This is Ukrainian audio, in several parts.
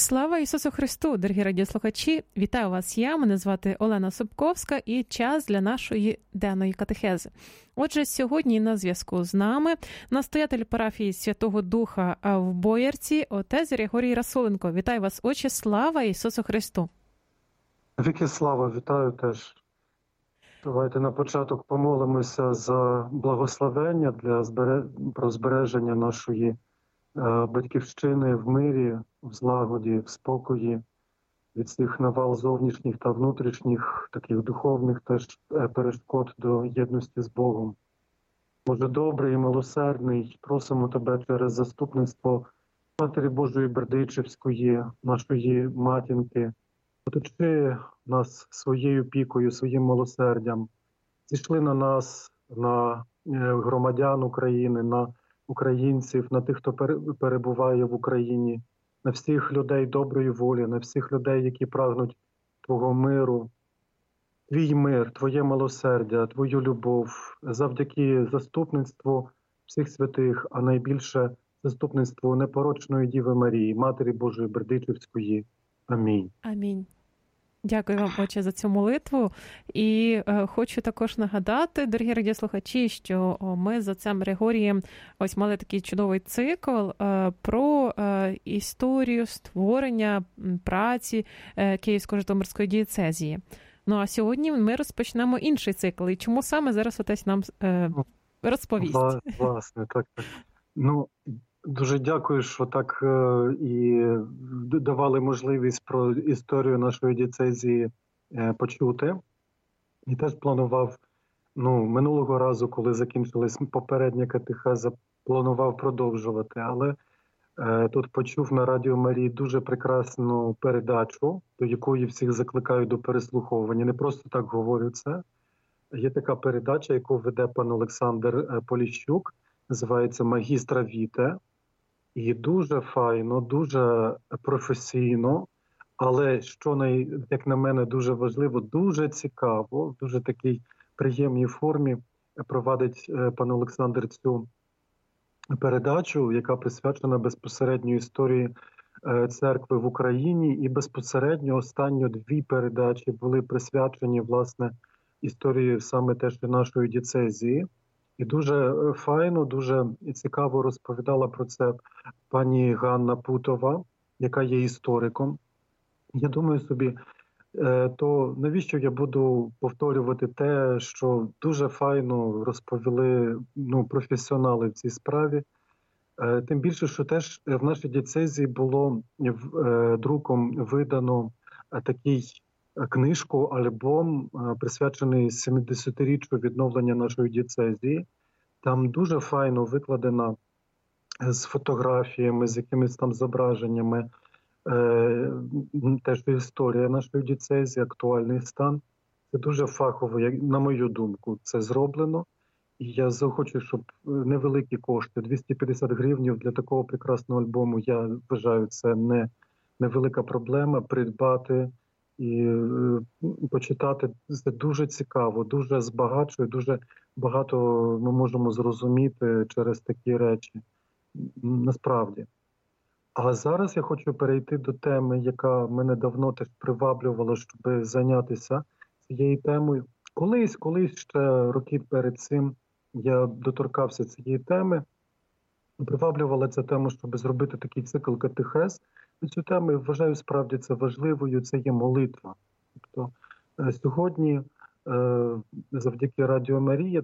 Слава Ісусу Христу, дорогі радіослухачі! Вітаю вас я, мене звати Олена Собковська і час для нашої денної катехези. Отже, сьогодні на зв'язку з нами настоятель парафії Святого Духа в Боярці, отець Григорій Расуленко. Вітаю вас, отче, слава Ісусу Христу! Віки слава, вітаю теж. Давайте на початок помолимося за благословення про збереження нашої батьківщини в мирі, в злагоді, в спокої, від цих навал зовнішніх та внутрішніх, таких духовних теж перешкод до єдності з Богом. Боже добрий і милосердний, просимо Тебе через заступництво Матері Божої Бердичівської, нашої матінки, оточи нас своєю опікою, своїм милосердям. Зійшли на нас, на громадян України, на українців, на тих, хто перебуває в Україні, на всіх людей доброї волі, на всіх людей, які прагнуть Твого миру, Твій мир, Твоє милосердя, Твою любов, завдяки заступництву всіх святих, а найбільше заступництву непорочної Діви Марії, Матері Божої Бердичівської. Амінь. Амінь. Дякую вам, отче, за цю молитву. І хочу також нагадати, дорогі радіослухачі, що ми з отцем Григорієм ось мали такий чудовий цикл про історію створення праці Київсько-Житомирської дієцезії. Ну, а сьогодні ми розпочнемо інший цикл. І чому саме зараз отець нам розповість? Власне, так. Ну, дуже дякую, що так і давали можливість про історію нашої дієцезії почути. І теж планував, минулого разу, коли закінчилась попередня катехеза, планував продовжувати. Але тут почув на Радіо Марії дуже прекрасну передачу, до якої всіх закликаю до переслуховування. Не просто так говорю це. Є така передача, яку веде пан Олександр Поліщук, називається «Магістра Віте». І дуже файно, дуже професійно, але, як на мене, дуже важливо, дуже цікаво, в дуже такій приємній формі провадить пан Олександр цю передачу, яка присвячена безпосередньо історії церкви в Україні. І безпосередньо останні дві передачі були присвячені, власне, історії саме теж нашої дієцезії. І дуже файно, дуже цікаво розповідала про це пані Ганна Путова, яка є істориком. Я думаю собі, то навіщо я буду повторювати те, що дуже файно розповіли професіонали в цій справі. Тим більше, що теж в нашій дієцезії було друком видано такий книжку, альбом, присвячений 70-річчю відновлення нашої дієцезії. Там дуже файно викладена з фотографіями, з якимись там зображеннями, теж історія нашої дієцезії, актуальний стан. Це дуже фахово, на мою думку, це зроблено. І я захочу, щоб невеликі кошти, 250 гривень для такого прекрасного альбому, я вважаю, це не невелика проблема, придбати і почитати. Це дуже цікаво, дуже збагачує, дуже багато ми можемо зрозуміти через такі речі. Насправді. А зараз я хочу перейти до теми, яка мене давно теж приваблювала, щоб зайнятися цією темою. Колись ще роки перед цим я доторкався цієї теми. Приваблювала ця тема, щоб зробити такий цикл катехез. Цю тему я вважаю справді це важливою, це є молитва. Тобто сьогодні завдяки Радіо Марія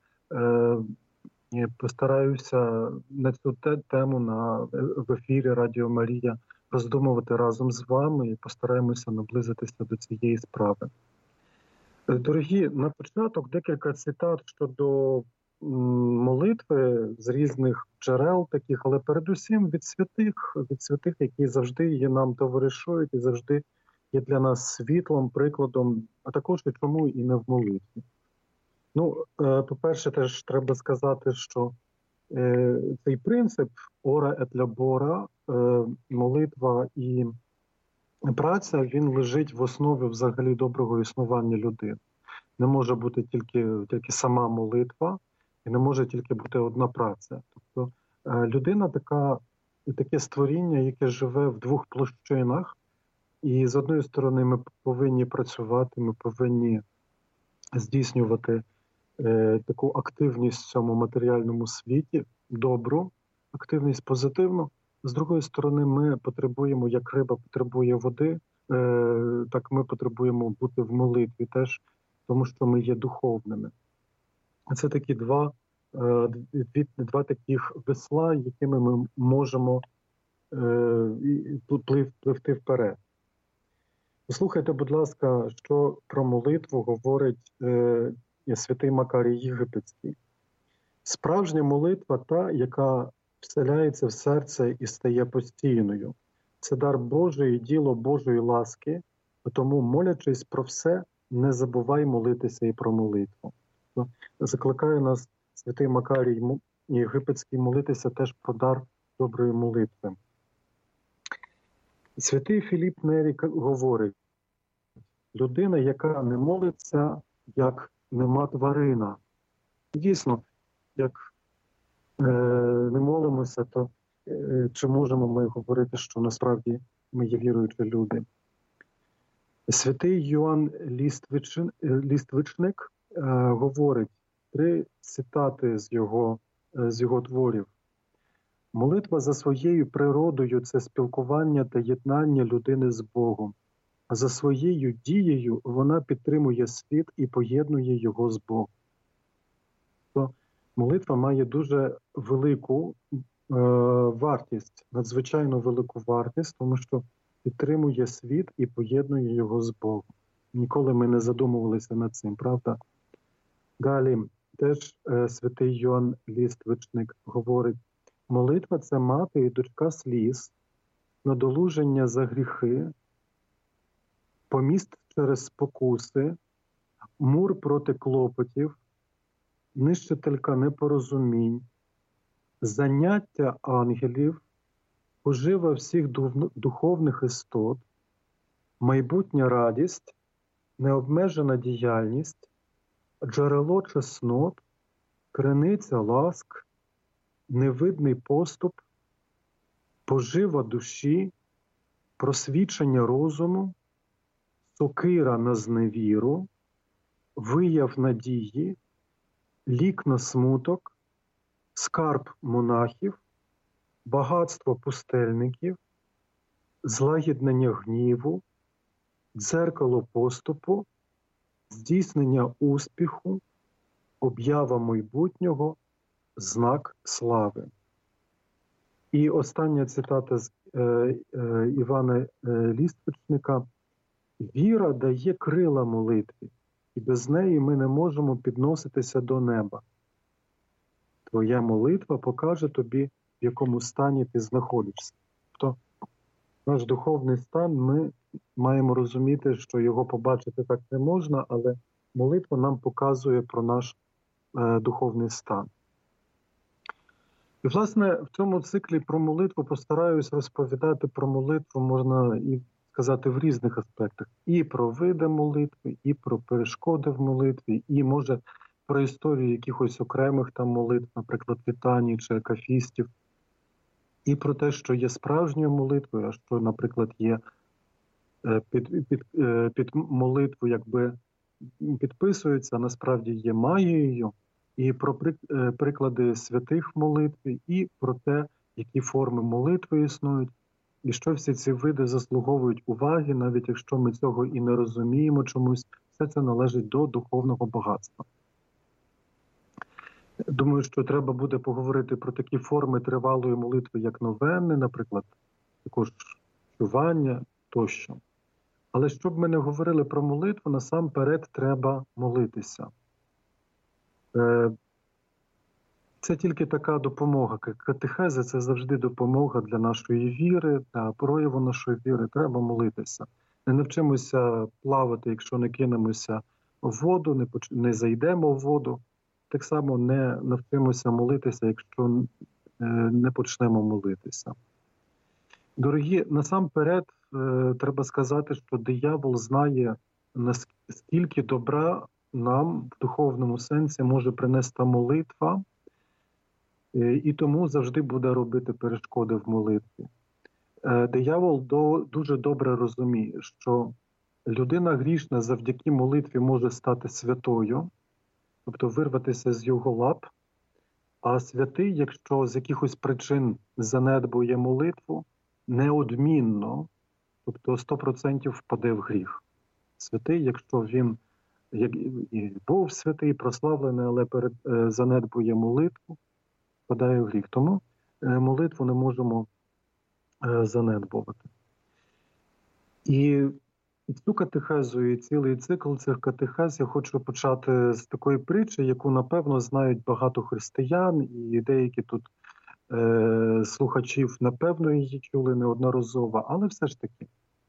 постараюся на цю тему в ефірі Радіо Марія роздумувати разом з вами і постараємося наблизитися до цієї справи. Дорогі, на початок декілька цитат щодо молитви з різних джерел таких, але передусім від святих, які завжди є нам товаришують і завжди є для нас світлом, прикладом, а також і чому і не в молитві. По-перше, теж треба сказати, що цей принцип «ора et labora», молитва і праця, він лежить в основі взагалі доброго існування людини. Не може бути тільки сама молитва, і не може тільки бути одна праця. Тобто людина така таке створіння, яке живе в двох площинах. І з одної сторони ми повинні працювати, ми повинні здійснювати таку активність в цьому матеріальному світі, добру, активність позитивну. З другої сторони, ми потребуємо, як риба потребує води, так ми потребуємо бути в молитві теж, тому що ми є духовними. Це такі два таких весла, якими ми можемо пливти вперед. Послухайте, будь ласка, що про молитву говорить святий Макарій Єгипетський. Справжня молитва та, яка вселяється в серце і стає постійною. Це дар Божий і діло Божої ласки, тому, молячись про все, не забувай молитися і про молитву. Закликає нас святий Макарій Єгипетський молитися теж про дар доброї молитви. Святий Філіп Нері говорить, людина, яка не молиться, як нема тварина. Дійсно, як не молимося, то чи можемо ми говорити, що насправді ми є віруючі люди? Святий Йоанн Ліствичник говорить 3 цитати з його творів. Молитва за своєю природою – це спілкування та єднання людини з Богом. А за своєю дією вона підтримує світ і поєднує його з Богом. То молитва має дуже велику вартість, надзвичайно велику вартість, тому що підтримує світ і поєднує його з Богом. Ніколи ми не задумувалися над цим, правда? Далі теж святий Йоанн Ліствичник говорить, молитва – це мати і дочка сліз, надолуження за гріхи, поміст через спокуси, мур проти клопотів, нищителька непорозумінь, заняття ангелів, пожива всіх духовних істот, майбутня радість, необмежена діяльність, джерело чеснот, криниця ласк, невидний поступ, пожива душі, просвічення розуму, сокира на зневіру, вияв надії, лік на смуток, скарб монахів, багатство пустельників, злагіднення гніву, дзеркало поступу, здійснення успіху, об'ява майбутнього, знак слави. І остання цитата з Івана Ліствичника. Віра дає крила молитві, і без неї ми не можемо підноситися до неба. Твоя молитва покаже тобі, в якому стані ти знаходишся. Тобто наш духовний стан, ми маємо розуміти, що його побачити так не можна, але молитва нам показує про наш духовний стан. І, власне, в цьому циклі про молитву постараюсь розповідати про молитву, можна і сказати, в різних аспектах. І про види молитви, і про перешкоди в молитві, і, може, про історію якихось окремих там молитв, наприклад, літаній чи акафістів, і про те, що є справжньою молитвою, а що, наприклад, є під молитву, якби підписується, а насправді є магією, і про приклади святих в молитві, і про те, які форми молитви існують, і що всі ці види заслуговують уваги, навіть якщо ми цього і не розуміємо чомусь, все це належить до духовного багатства. Думаю, що треба буде поговорити про такі форми тривалої молитви, як новени, наприклад, також чування тощо. Але щоб ми не говорили про молитву, насамперед треба молитися. Це тільки така допомога. Катехеза – це завжди допомога для нашої віри, для прояву нашої віри. Треба молитися. Не навчимося плавати, якщо не кинемося в воду, не зайдемо в воду. Так само не навчимося молитися, якщо не почнемо молитися. Дорогі, насамперед треба сказати, що диявол знає, наскільки добра нам в духовному сенсі може принести молитва. І тому завжди буде робити перешкоди в молитві. Диявол дуже добре розуміє, що людина грішна завдяки молитві може стати святою, тобто вирватися з його лап, а святий, якщо з якихось причин занедбує молитву, неодмінно, тобто 100% впаде в гріх. Святий, якщо він і був святий, прославлений, але занедбує молитву, впадає в гріх. Тому молитву не можемо занедбувати. І цю катехезу, і цілий цикл цих катехез я хочу почати з такої притчі, яку, напевно, знають багато християн, і деякі тут слухачів, напевно, її чули неодноразово, але все ж таки.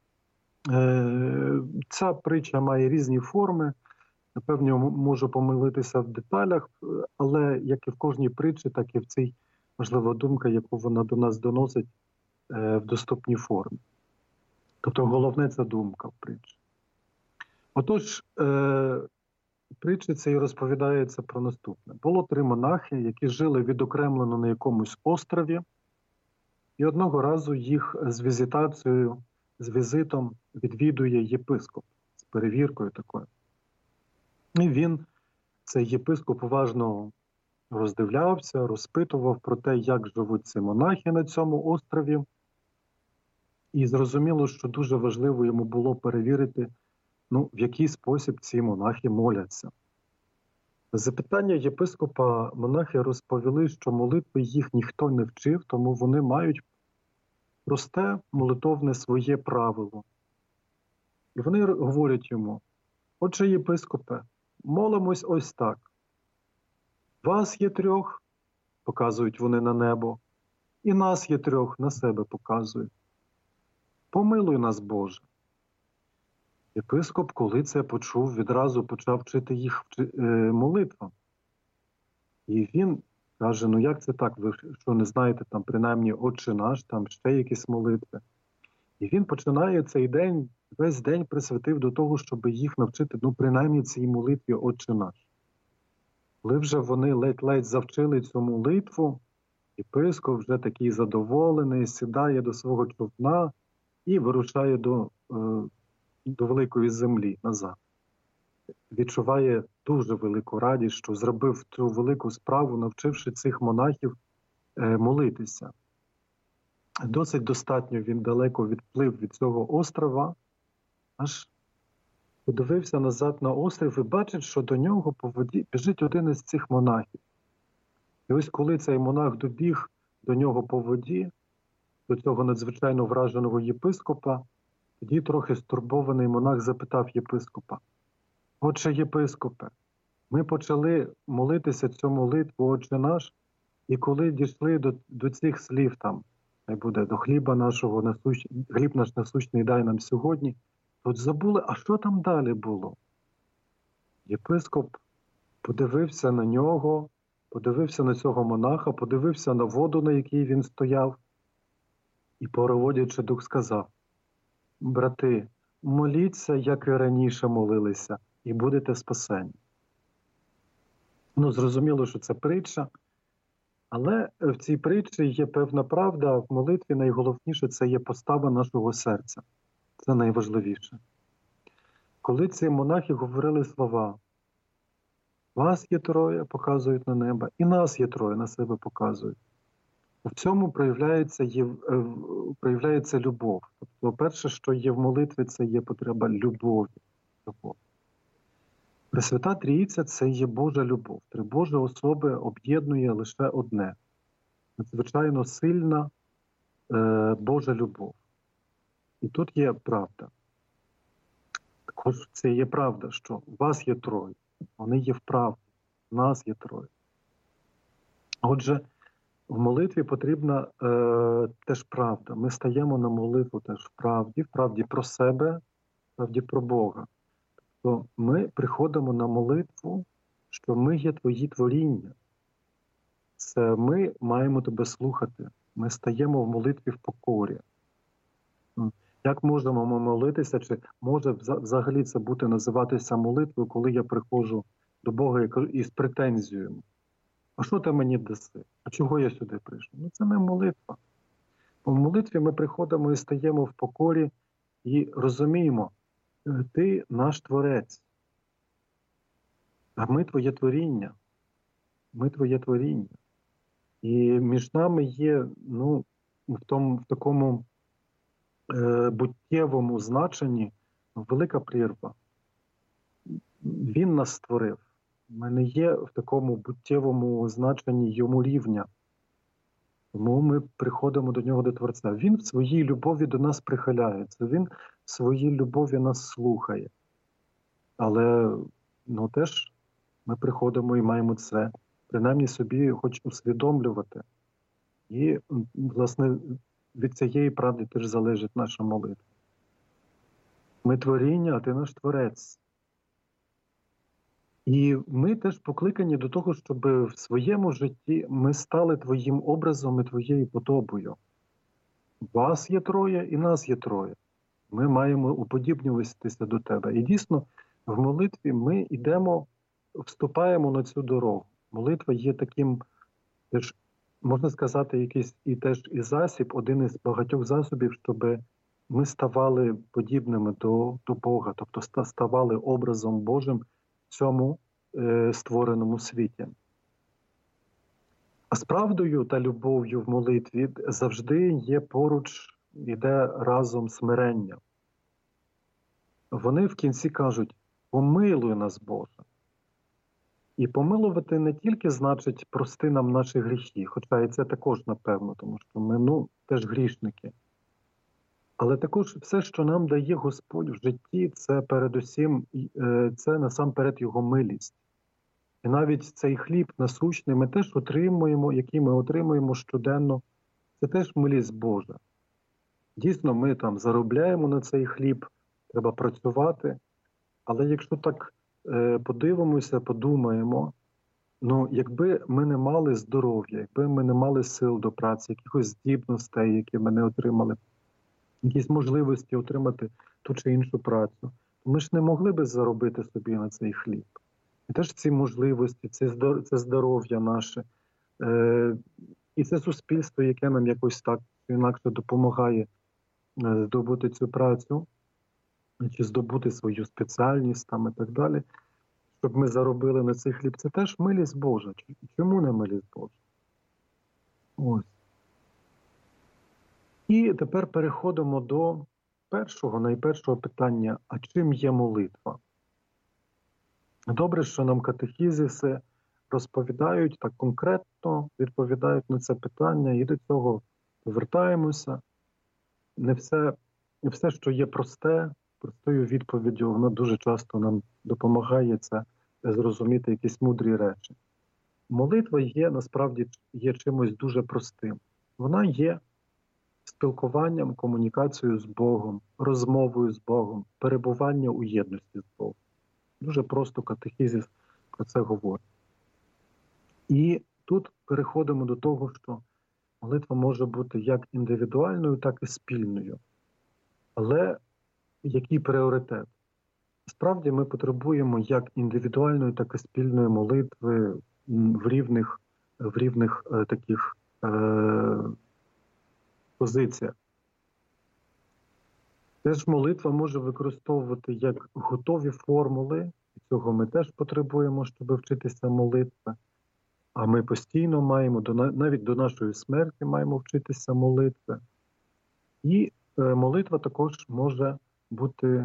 Ця притча має різні форми, напевно, можу помилитися в деталях, але як і в кожній притчі, так і в цій важлива думка, яку вона до нас доносить в доступній формі. Тобто головне – це думка в притчі. Отож, притчі цій розповідається про наступне. Було 3 монахи, які жили відокремлено на якомусь острові, і одного разу їх з візитом відвідує єпископ, з перевіркою такою. І він, цей єпископ, уважно роздивлявся, розпитував про те, як живуть ці монахи на цьому острові. І зрозуміло, що дуже важливо йому було перевірити, в який спосіб ці монахи моляться. На запитання єпископа монахи розповіли, що молитви їх ніхто не вчив, тому вони мають просте молитовне своє правило. І вони говорять йому: «Отже, єпископе, молимось ось так. Вас є 3, показують вони на небо, і нас є 3, на себе показують. Помилуй нас, Боже». Єпископ, коли це почув, відразу почав вчити їх молитвам. І він каже: як це так, ви що не знаєте, там принаймні «Отче наш», там ще якісь молитви. І він починає цей день, весь день присвятив до того, щоб їх навчити, принаймні цій молитві «Отче наш». Коли вже вони ледь-ледь завчили цю молитву, єпископ вже такий задоволений, сідає до свого човна і вирушає до великої землі назад. Відчуває дуже велику радість, що зробив цю велику справу, навчивши цих монахів молитися. Досить достатньо він далеко відплив від цього острова, аж подивився назад на острів і бачить, що до нього по воді біжить один із цих монахів. І ось коли цей монах добіг до нього по воді, до цього надзвичайно враженого єпископа, тоді трохи стурбований монах запитав єпископа: «Отче єпископе, ми почали молитися цю молитву «Отче наш», і коли дійшли до цих слів там, хай буде до хліба нашого, хліб наш насущний дай нам сьогодні, тут забули, а що там далі було?» Єпископ подивився на нього, подивився на цього монаха, подивився на воду, на якій він стояв, і, переводячи дух, сказав: «Брати, моліться, як і раніше молилися, і будете спасені». Зрозуміло, що це притча, але в цій притчі є певна правда, в молитві найголовніше – це є постава нашого серця. Це найважливіше. Коли ці монахи говорили слова «Вас є 3», показують на небо, і нас є 3, на себе показують. В цьому проявляється любов. Тобто, перше, що є в молитві, це є потреба любові. Пресвята Трійця – це є Божа любов. 3 Божі особи об'єднує лише одне. Надзвичайно сильна Божа любов. І тут є правда. Також це є правда, що у вас є 3, вони є в правді, у нас є 3. Отже, в молитві потрібна теж правда. Ми стаємо на молитву теж в правді про себе, в правді про Бога. Тобто ми приходимо на молитву, що ми є Твої творіння. Це ми маємо Тебе слухати. Ми стаємо в молитві в покорі. Як можемо ми молитися, чи може взагалі це називатися молитвою, коли я приходжу до Бога і з претензією? а що ти мені даси? А чого я сюди прийшов? Ну це не молитва. У молитві ми приходимо і стаємо в покорі і розуміємо, ти наш творець, а ми твоє творіння. Ми твоє творіння. І між нами є в такому буттєвому значенні велика прірва. Він нас створив. Ми не є в такому буттєвому значенні йому рівня. Тому ми приходимо до нього, до Творця. Він в своїй любові до нас прихиляється, він в своїй любові нас слухає. Але теж ми приходимо і маємо це, принаймні собі хоч усвідомлювати. І, власне, від цієї правди теж залежить наша молитва. Ми творіння, а ти наш Творець. І ми теж покликані до того, щоб в своєму житті ми стали твоїм образом і твоєю подобою. Вас є троє, і нас є троє. Ми маємо уподібнюватися до тебе. І дійсно, в молитві ми вступаємо на цю дорогу. Молитва є таким, теж, можна сказати, якийсь і засіб, один із багатьох засобів, щоб ми ставали подібними до Бога, тобто ставали образом Божим в цьому створеному світі. А з правдою та любов'ю в молитві завжди є поруч, іде разом смирення. Вони в кінці кажуть: «Помилуй нас, Боже». І помилувати не тільки значить прости нам наші гріхи, хоча і це також напевно, тому що ми теж грішники. Але також все, що нам дає Господь в житті, це передусім, це насамперед Його милість. І навіть цей хліб насущний ми теж отримуємо, який ми отримуємо щоденно, це теж милість Божа. Дійсно, ми там заробляємо на цей хліб, треба працювати, але якщо так подивимося, подумаємо, якби ми не мали здоров'я, якби ми не мали сил до праці, якихось здібностей, які ми не отримали, якісь можливості отримати ту чи іншу працю, то ми ж не могли би заробити собі на цей хліб. І теж ці можливості, це здоров'я наше, і це суспільство, яке нам якось так чи інакше допомагає здобути цю працю, чи здобути свою спеціальність там і так далі, щоб ми заробили на цей хліб, це теж милість Божа. Чому не милість Божа? Ось. І тепер переходимо до найпершого питання: а чим є молитва? Добре, що нам катехізиси розповідають, так конкретно відповідають на це питання, і до цього повертаємося. Не все, що є простою відповіддю, воно дуже часто нам допомагає це зрозуміти якісь мудрі речі. Молитва насправді є чимось дуже простим. Вона є спілкуванням, комунікацією з Богом, розмовою з Богом, перебування у єдності з Богом. Дуже просто катехізис про це говорить. І тут переходимо до того, що молитва може бути як індивідуальною, так і спільною. Але який пріоритет? Справді ми потребуємо як індивідуальної, так і спільної молитви в рівних таких позиціях. Теж молитва може використовувати як готові формули, і цього ми теж потребуємо, щоб вчитися молитви. А ми постійно маємо, навіть до нашої смерті маємо вчитися молитви. І молитва також може бути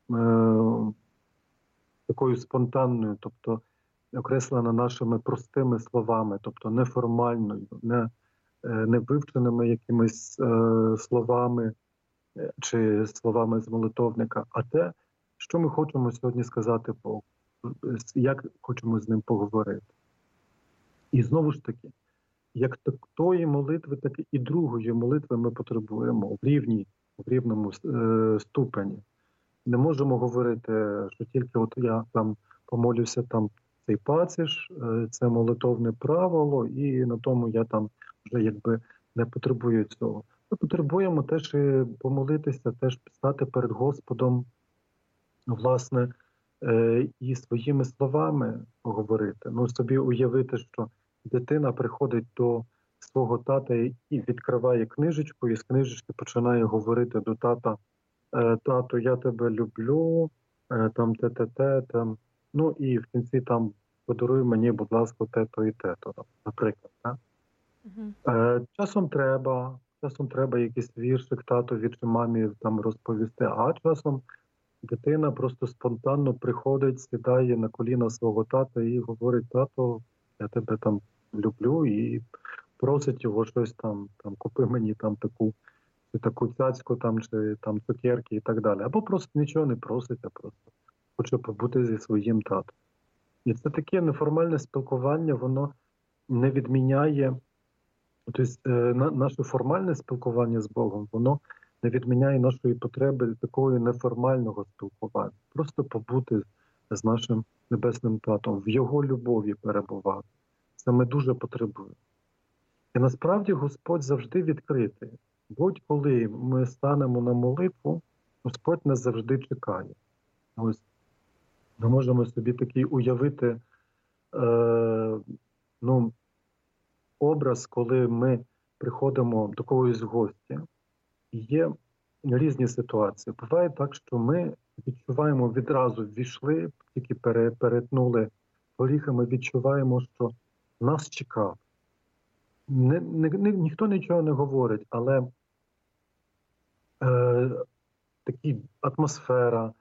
такою спонтанною, тобто окреслена нашими простими словами, тобто неформальною, не вивченими якимись словами чи словами з молитовника, а те, що ми хочемо сьогодні сказати Богу, як хочемо з ним поговорити. І знову ж таки, як тої молитви, так і другої молитви ми потребуємо в рівному ступені. Не можемо говорити, що тільки от я там помолюся там цей пасаж, це молитовне правило, і на тому я там вже якби не потребую цього. Ми потребуємо теж і помолитися, теж стати перед Господом, власне, і своїми словами говорити. Собі уявити, що дитина приходить до свого тата і відкриває книжечку, і з книжечки починає говорити до тата: «Тато, я тебе люблю, там те, там, ну і в кінці там подаруй мені, будь ласка, те-то і те-то», наприклад. Так? Мгм. Часом треба якийсь віршик татові чи мамі там розповісти, а часом дитина просто спонтанно приходить, сідає на коліна свого тата і говорить: «Тато, я тебе там люблю», і просить його щось там купи мені там таку цяцьку там, чи там цукерки і так далі. Або просто нічого не просить, а просто хоче побути зі своїм татом. І це таке неформальне спілкування, воно не відміняє, тобто наше формальне спілкування з Богом, воно не відміняє нашої потреби такого неформального спілкування. Просто побути з нашим Небесним Татом, в Його любові перебувати. Це ми дуже потребуємо. І насправді Господь завжди відкритий. Будь-коли ми станемо на молитву, Господь нас завжди чекає. Ось ми можемо собі такий уявити ну, образ, коли ми приходимо до когось в гості, і є різні ситуації. Буває так, що ми відчуваємо відразу, ввійшли, тільки перетнули поріг, і ми відчуваємо, що нас чекав. Ніхто нічого не говорить, але така атмосфера,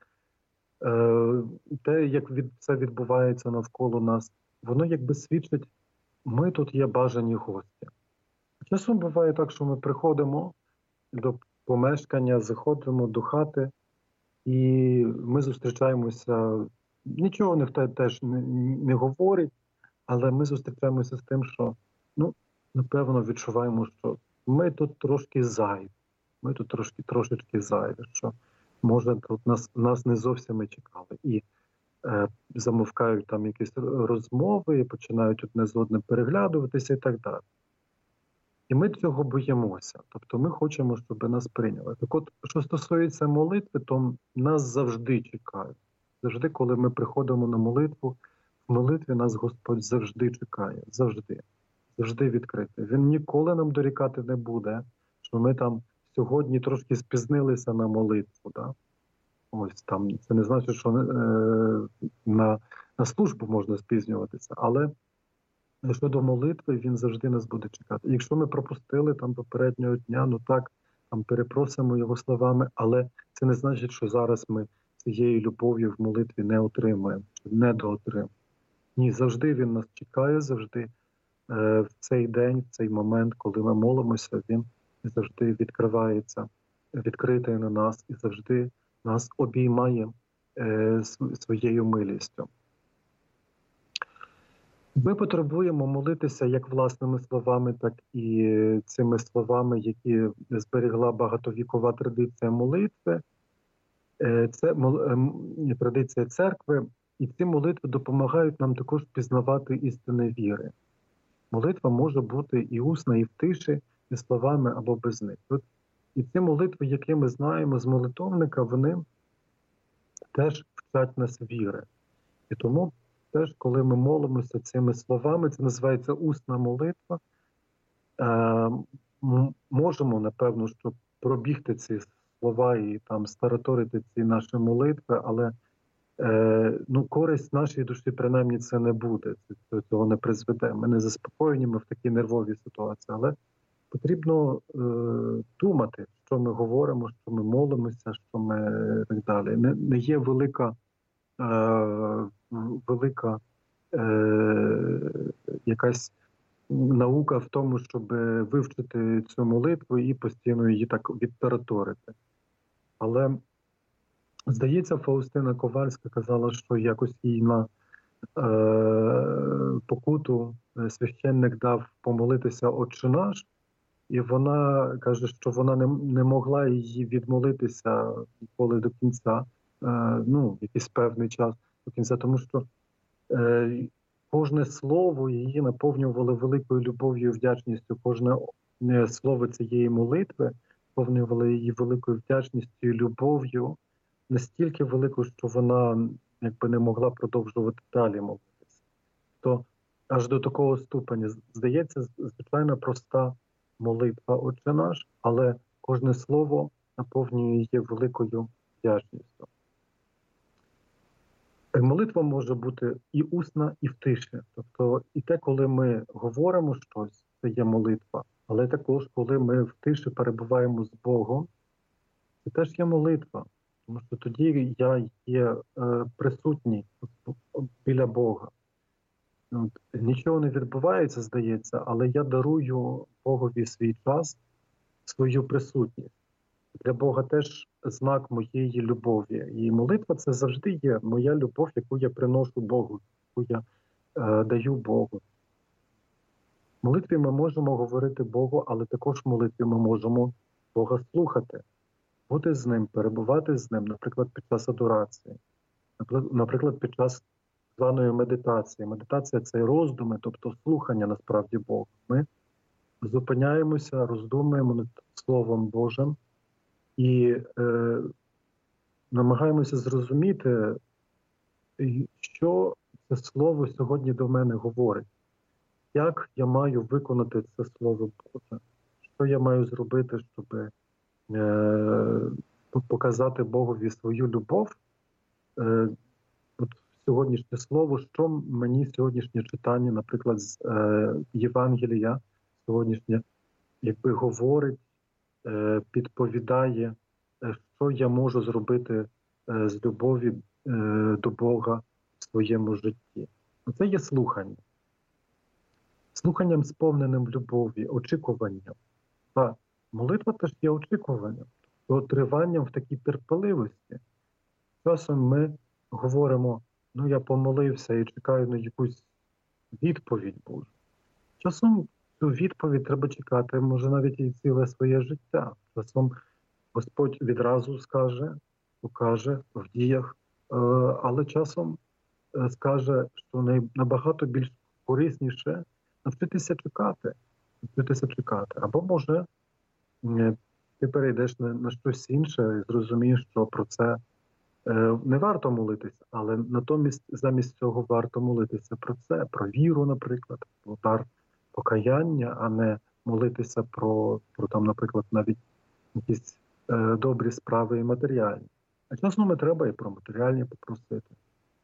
те, як це відбувається навколо нас, воно якби свідчить: ми тут є бажані гості. Часом буває так, що ми приходимо до помешкання, заходимо до хати, і ми зустрічаємося, нічого ніхто теж не говорить, але ми зустрічаємося з тим, що, ну, напевно, відчуваємо, що ми тут трошки зайві. Ми тут трошечки зайві, що, може, тут нас не зовсім і чекали. І замовкають там якісь розмови, і починають одне з одним переглядуватися і так далі. І ми цього боїмося. Тобто ми хочемо, щоб нас прийняли. Так от, що стосується молитви, то нас завжди чекають. Завжди, коли ми приходимо на молитву, в молитві нас Господь завжди чекає. Завжди. Завжди відкритий. Він ніколи нам дорікати не буде, що ми там сьогодні трошки спізнилися на молитву. Да? Ось там, це не значить, що на службу можна спізнюватися, але щодо молитви, він завжди нас буде чекати. І якщо ми пропустили там попереднього дня, ну так, там перепросимо його словами, але це не значить, що зараз ми цієї любові в молитві не отримаємо, чи недоотримаємо. Ні, завжди він нас чекає, завжди в цей день, в цей момент, коли ми молимося, він завжди відкривається, відкритий на нас і завжди нас обіймає своєю милістю. Ми потребуємо молитися як власними словами, так і цими словами, які зберегла багатовікова традиція молитви, це традиція церкви, і ці молитви допомагають нам також пізнавати істини віри. Молитва може бути і усна, і в тиші, і словами або без них. І ці молитви, які ми знаємо з молитовника, вони теж вчать нас віри. І тому теж, коли ми молимося цими словами, це називається усна молитва, можемо, напевно, що пробігти ці слова і там стараторити ці наші молитви, але користь нашій душі, принаймні, це не буде, цього не призведе. Ми не заспокоєні, ми в такій нервовій ситуації, але потрібно думати, що ми говоримо, що ми молимося, що ми так далі. Не є велика якась наука в тому, щоб вивчити цю молитву і постійно її так відтараторити. Але, здається, Фаустина Ковальська казала, що якось їй на покуту священник дав помолитися «Отче наш», і вона каже, що вона не могла її відмолитися ніколи до кінця, якийсь певний час до кінця, тому що кожне слово її наповнювало великою любов'ю і вдячністю. Кожне слово цієї молитви наповнювало її великою вдячністю і любов'ю, настільки великою, що вона якби не могла продовжувати далі молитися. То аж до такого ступеня. Здається, звичайно, проста молитва «Отче наш», але кожне слово наповнює її великою вдячністю. Молитва може бути і усна, і в тиші. Тобто і те, коли ми говоримо щось, це є молитва, але також, коли ми в тиші перебуваємо з Богом, це теж є молитва. Тому що тоді я є присутній біля Бога. Нічого не відбувається, здається, але я дарую Богові свій час, свою присутність. Для Бога теж знак моєї любові. І молитва – це завжди є моя любов, яку я приношу Богу, яку я даю Богу. В молитві ми можемо говорити Богу, але також в молитві ми можемо Бога слухати, бути з Ним, перебувати з Ним, наприклад, під час адорації, наприклад, під час званої медитації. Медитація – це роздуми, тобто слухання насправді Бога. Ми зупиняємося, роздумуємо над Словом Божим і намагаємося зрозуміти, що це Слово сьогодні до мене говорить. Як я маю виконати це Слово Боже? Що я маю зробити, щоб показати Богові свою любов? От сьогоднішнє слово, що мені сьогоднішнє читання, наприклад, з Євангелія, сьогоднішнє, якби говорить, підповідає, що я можу зробити з любові до Бога в своєму житті. Це є слухання. Слуханням, сповненим любові, очікуванням. А молитва теж є очікуванням, триванням в такій терпеливості. Часом ми говоримо, я помолився і чекаю на якусь відповідь Божу. Часом цю відповідь треба чекати, може навіть і ціле своє життя. Часом Господь відразу скаже, покаже в діях, але часом скаже, що набагато більш корисніше навчитися чекати. Або, може, ти перейдеш на щось інше і зрозумієш, що про це не варто молитися, але натомість замість цього варто молитися про це, про віру, наприклад, про дар покаяння, а не молитися про там, наприклад, навіть якісь добрі справи і матеріальні. А часом треба і про матеріальні попросити.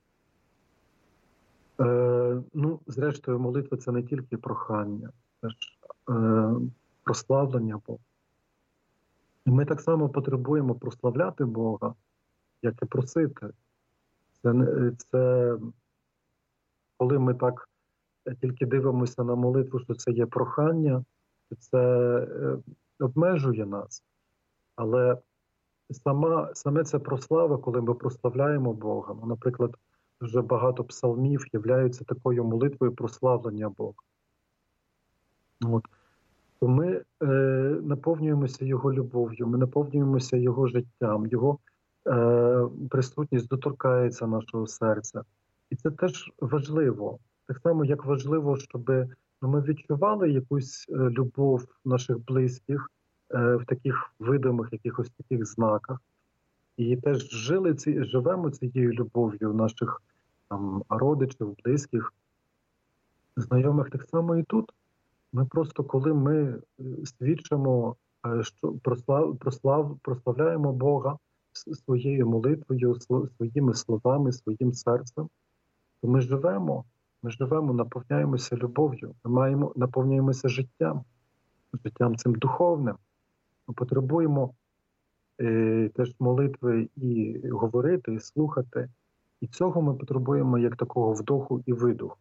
Зрештою, молитва – це не тільки прохання, це ж прославлення Бога. І ми так само потребуємо прославляти Бога, як і просити. Це коли ми так тільки дивимося на молитву, що це є прохання, це обмежує нас. Але саме це прослава, коли ми прославляємо Бога. Наприклад, дуже багато псалмів являються такою молитвою прославлення Бога. То ми наповнюємося Його любов'ю, ми наповнюємося Його життям, Його присутність доторкається нашого серця. І це теж важливо. Так само, як важливо, щоб ми відчували якусь любов наших близьких в таких видимих, якихось таких знаках. І теж живемо цією любов'ю наших родичів, близьких, знайомих. Так само і тут. Ми просто, коли ми свідчимо, що прославляємо Бога своєю молитвою, своїми словами, своїм серцем, то ми живемо, наповняємося любов'ю, ми наповнюємося життям цим духовним. Ми потребуємо теж молитви і говорити, і слухати. І цього ми потребуємо як такого вдоху і видоху.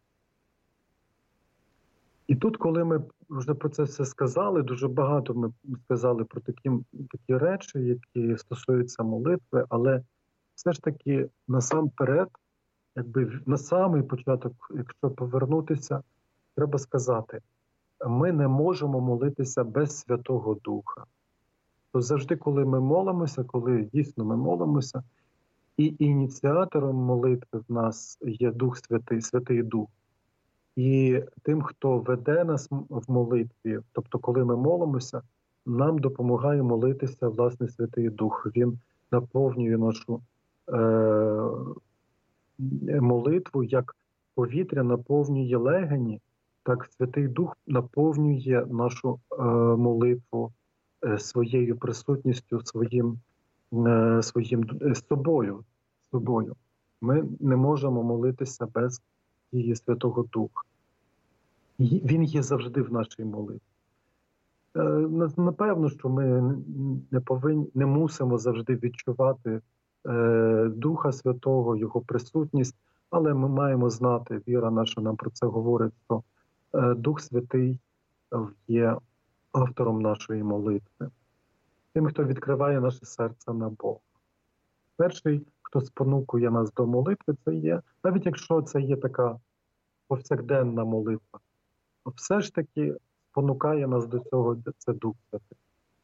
І тут, коли ми вже про це все сказали, дуже багато ми сказали про такі речі, які стосуються молитви, але все ж таки насамперед, на самий початок, якщо повернутися, треба сказати, ми не можемо молитися без Святого Духа. То завжди, коли ми молимося, коли дійсно ми молимося, і ініціатором молитви в нас є Дух Святий, Святий Дух. І тим, хто веде нас в молитві, тобто коли ми молимося, нам допомагає молитися, власне, Святий Дух. Він наповнює нашу молитву як повітря наповнює легені, так Святий Дух наповнює нашу молитву своєю присутністю, собою. Ми не можемо молитися без дії Святого Духа. Він є завжди в нашій молитві. Напевно, що ми не мусимо завжди відчувати Духа Святого, Його присутність, але ми маємо знати, віра наша нам про це говорить, що Дух Святий є автором нашої молитви, тим, хто відкриває наше серце на Бога. Перший, хто спонукує нас до молитви, це є, навіть якщо це є така повсякденна молитва, все ж таки спонукає нас до цього, це Дух Святий.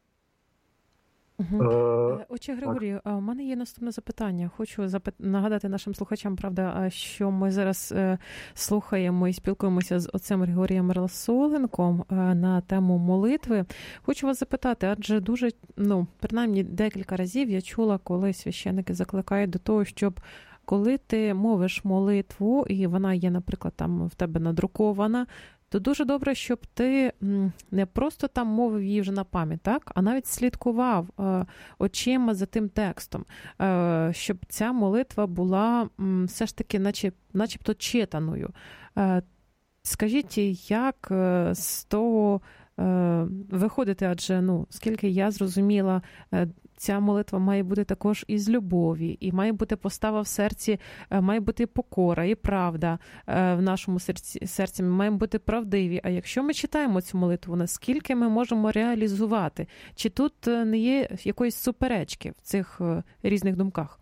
Угу. Отче Григорію, у мене є наступне запитання. Хочу нагадати нашим слухачам, правда, що ми зараз слухаємо і спілкуємося з отцем Григорієм Росоленком на тему молитви. Хочу вас запитати, адже дуже, принаймні декілька разів я чула, коли священники закликають до того, щоб коли ти мовиш молитву, і вона є, наприклад, там в тебе надрукована, то дуже добре, щоб ти не просто там мовив її вже на пам'ять, так? А навіть слідкував очима за тим текстом, щоб ця молитва була все ж таки начебто читаною. Скажіть, як з того виходити, адже, скільки я зрозуміла, ця молитва має бути також із любові, і має бути постава в серці, має бути покора і правда в нашому серці, ми маємо бути правдиві. А якщо ми читаємо цю молитву, наскільки ми можемо реалізувати? Чи тут не є якоїсь суперечки в цих різних думках?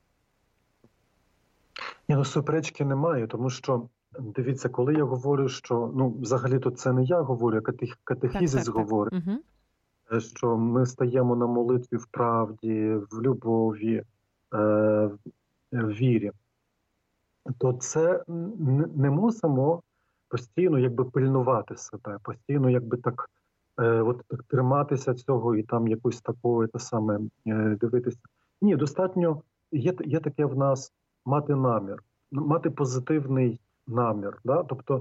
Ні, суперечки немає, тому що, дивіться, коли я говорю, що, взагалі-то це не я говорю, а катехізис говорить, що ми стаємо на молитві в правді, в любові, в вірі, то це не мусимо постійно пильнувати себе, постійно так триматися цього і там якусь такого саме дивитися. Ні, достатньо, є таке в нас мати намір, мати позитивний намір. Да? Тобто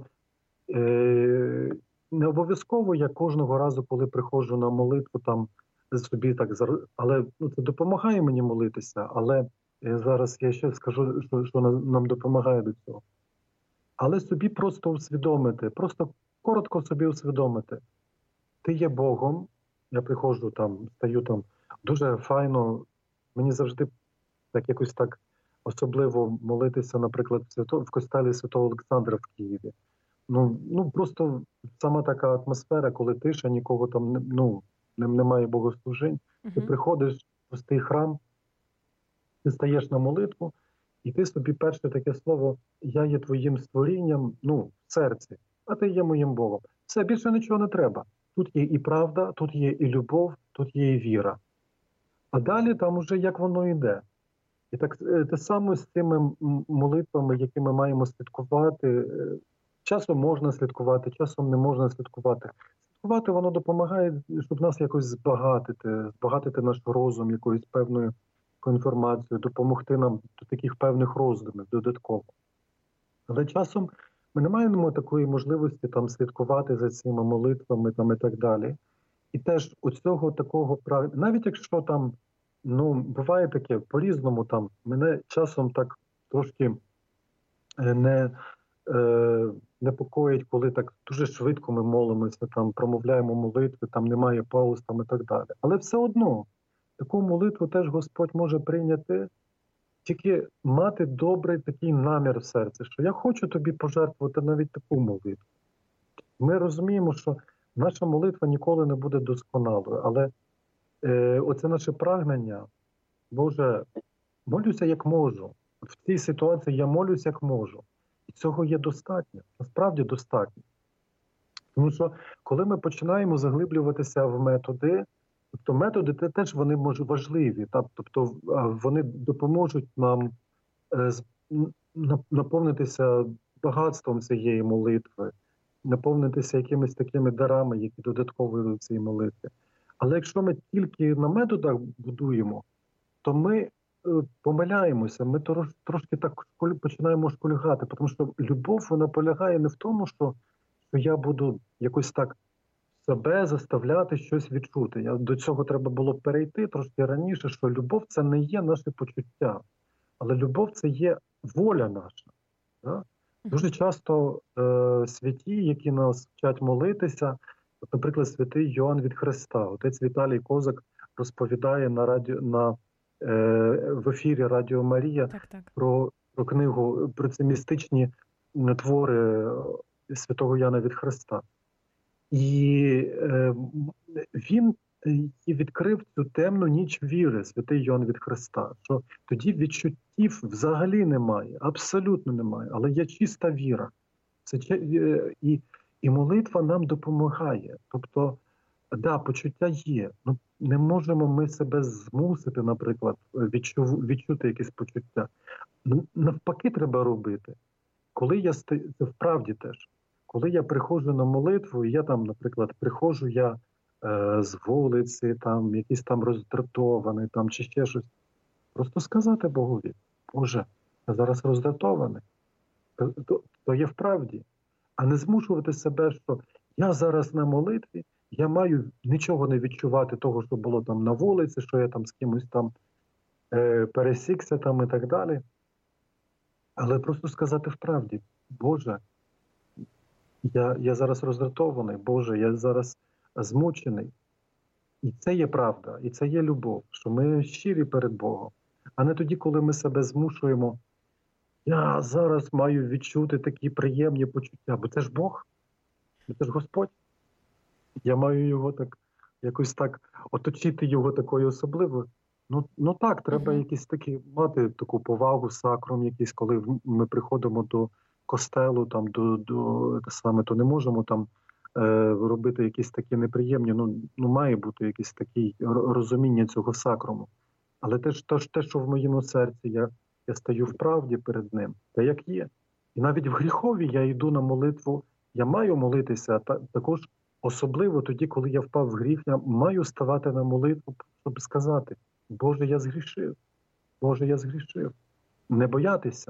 не обов'язково я кожного разу, коли приходжу на молитву, там собі але це допомагає мені молитися, але зараз я ще скажу, що нам допомагає до цього. Але собі просто усвідомити, просто коротко собі усвідомити. Ти є Богом, я приходжу стаю дуже файно, мені завжди якось особливо молитися, наприклад, в костелі Святого Олександра в Києві. Просто сама така атмосфера, коли тиша, нікого там немає богослужінь. Ти приходиш в пустий храм, ти стаєш на молитву, і ти собі перше таке слово «Я є твоїм створінням» в серці, а ти є моїм Богом. Все, більше нічого не треба. Тут є і правда, тут є і любов, тут є і віра. А далі там уже як воно йде. І так те саме з цими молитвами, які ми маємо слідкувати. Часом можна слідкувати, часом не можна слідкувати. Слідкувати воно допомагає, щоб нас якось збагатити наш розум якоюсь певною інформацією, допомогти нам до таких певних роздумів додатково. Але часом ми не маємо такої можливості слідкувати за цими молитвами і так далі. І теж у цього такого навіть якщо буває таке по-різному, мене часом так трошки непокоїть, коли так дуже швидко ми молимося, промовляємо молитви, немає пауз і так далі. Але все одно таку молитву теж Господь може прийняти, тільки мати добрий такий намір в серці, що я хочу тобі пожертвувати навіть таку молитву. Ми розуміємо, що наша молитва ніколи не буде досконалою, але оце наше прагнення, Боже, молюся як можу. В цій ситуації я молюся як можу. І цього є достатньо, насправді достатньо. Тому що коли ми починаємо заглиблюватися в методи, тобто методи теж вони важливі, тобто вони допоможуть нам наповнитися багатством цієї молитви, наповнитися якимись такими дарами, які додатково до цієї молитви. Але якщо ми тільки на методах будуємо, то ми помиляємося, ми трошки так починаємо шкульгати, тому що любов, вона полягає не в тому, що я буду якось так себе заставляти щось відчути. До цього треба було перейти трошки раніше, що любов – це не є наше почуття, але любов – це є воля наша. Да? Дуже часто святі, які нас вчать молитися, от, наприклад, святий Йоанн від Хреста, отець Віталій Козак розповідає в ефірі Радіо Марія про книгу, про ці містичні твори святого Яна від Хреста. І він відкрив цю темну ніч віри, святий Йоанн від Хреста, що тоді відчуттів взагалі немає, абсолютно немає, але є чиста віра. І молитва нам допомагає. Тобто, да, почуття є, ну не можемо ми себе змусити, наприклад, відчути якесь почуття. Навпаки треба робити. Коли це вправді теж. Коли я приходжу на молитву, і я там, наприклад, приходжу з вулиці, там якийсь там роздратований, там чи ще щось, просто сказати Богові: Боже, я зараз роздратований, то є вправді. А не змушувати себе, що я зараз на молитві, я маю нічого не відчувати того, що було там на вулиці, що я там з кимось там пересікся там і так далі. Але просто сказати вправді: Боже, я зараз роздратований, Боже, я зараз змучений. І це є правда, і це є любов, що ми щирі перед Богом. А не тоді, коли ми себе змушуємо: я зараз маю відчути такі приємні почуття, бо це ж Бог, це ж Господь. Я маю його так, якось так, оточити його такою особливою. Ну так, треба якісь такі, мати таку повагу, сакрум якийсь, коли ми приходимо до костелу, там, то не можемо там робити якісь такі неприємні, має бути якесь таке розуміння цього сакруму. Але те, що в моєму серці, я стаю в правді перед ним, те, як є. І навіть в гріхові я йду на молитву, я маю молитися, також особливо тоді, коли я впав в гріх, я маю ставати на молитву, щоб сказати: Боже, я згрішив, Боже, я згрішив. Не боятися.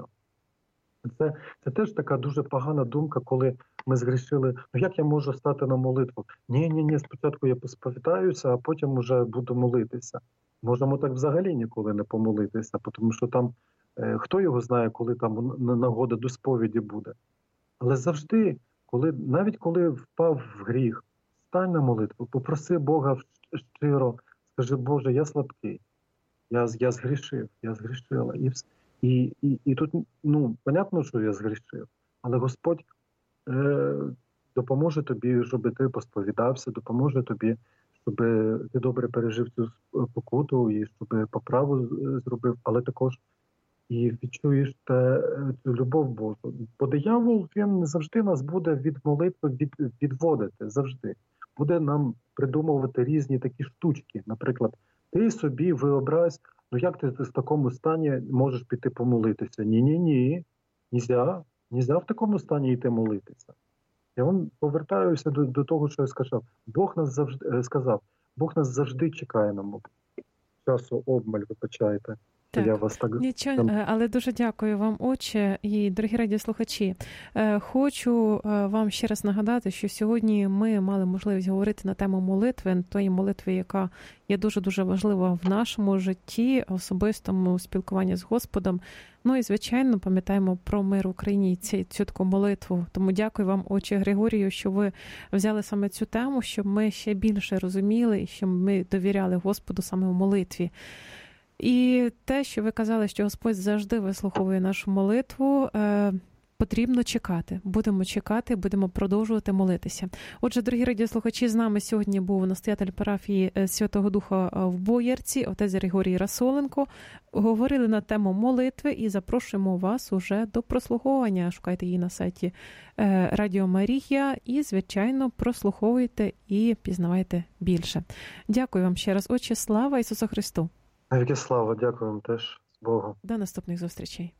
Це теж така дуже погана думка, коли ми згрішили: як я можу стати на молитву? Ні, спочатку я посповідаюся, а потім вже буду молитися. Можемо так взагалі ніколи не помолитися, тому що там, хто його знає, коли там нагода до сповіді буде. Але завжди, навіть коли впав в гріх, стань на молитву, попроси Бога щиро, скажи: Боже, я слабкий, я згрішив, я згрішила. І тут, понятно, що я згрішив, але Господь допоможе тобі, щоб ти посповідався, допоможе тобі, щоб ти добре пережив цю покуту і щоб поправу зробив, але також і відчуєш цю любов Божу. Бо диявол, він завжди нас буде від молитви відводити, завжди. Буде нам придумувати різні такі штучки. Наприклад, ти собі виобразь, як ти в такому стані можеш піти помолитися? Ні, нельзя в такому стані йти молитися. Я повертаюся до того, що я сказав. Бог нас завжди чекає на молитву. Часу обмаль, вибачайте. Так, нічого, але дуже дякую вам, отче, і дорогі радіослухачі. Хочу вам ще раз нагадати, що сьогодні ми мали можливість говорити на тему молитви, тої молитви, яка є дуже-дуже важлива в нашому житті, особистому спілкуванні з Господом. І, звичайно, пам'ятаємо про мир в Україні і цю таку молитву. Тому дякую вам, отче Григорію, що ви взяли саме цю тему, щоб ми ще більше розуміли і щоб ми довіряли Господу саме в молитві. І те, що ви казали, що Господь завжди вислуховує нашу молитву, потрібно чекати. Будемо чекати, будемо продовжувати молитися. Отже, дорогі радіослухачі, з нами сьогодні був настоятель парафії Святого Духа в Боярці, отець Григорій Расоленко. Говорили на тему молитви і запрошуємо вас уже до прослуховування. Шукайте її на сайті Радіо Марія і, звичайно, прослуховуйте і пізнавайте більше. Дякую вам ще раз, отче. Слава Ісусу Христу! Навіки слава, дякую вам теж. З Богом. До наступних зустрічей.